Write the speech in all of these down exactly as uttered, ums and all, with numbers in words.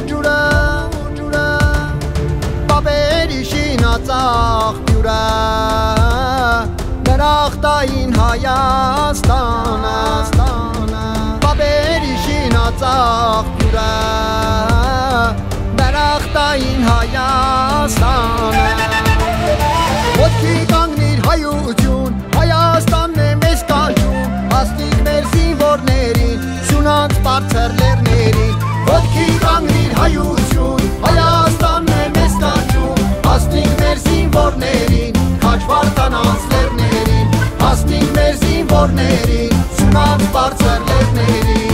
ջուրը Բաբերի շինածախ բյուրը Դրախտային Հայաստանը Բաբերի շինածախ բյուրը Դրախտային Հայաստանը Ոտքի կանգնիր հայություն Հայաստանն է մեզ կանչում Հասնիկ մեր զինվորներին Սյունած բարձր լեռներին Ոտքի կանգնիր հայություն Հայաստանն է մեզ կանչում Հասնիկ մեր զինվորներին Քաչ վարդանանց լեռներին Հասնիկ մեր զինվորներին Սյունած բարձր լեռներին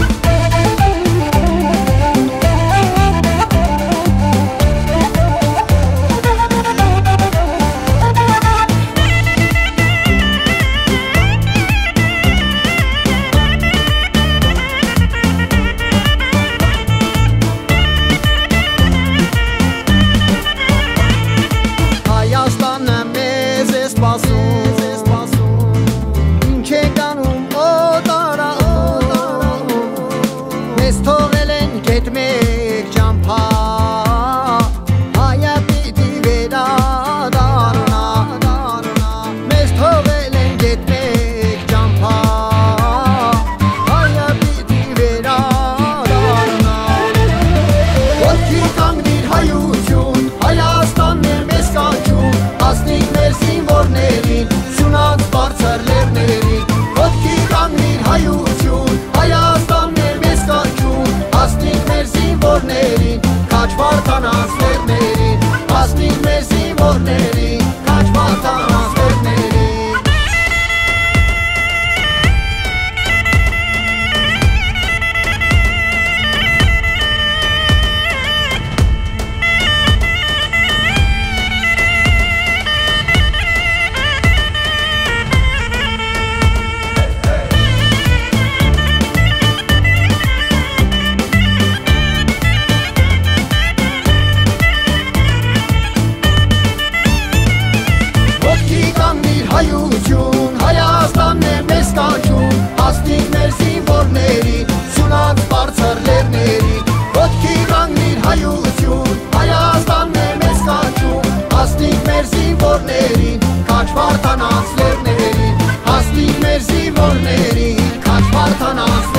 Հասնիկ մեր զինվորներին, քաչ վարդանանց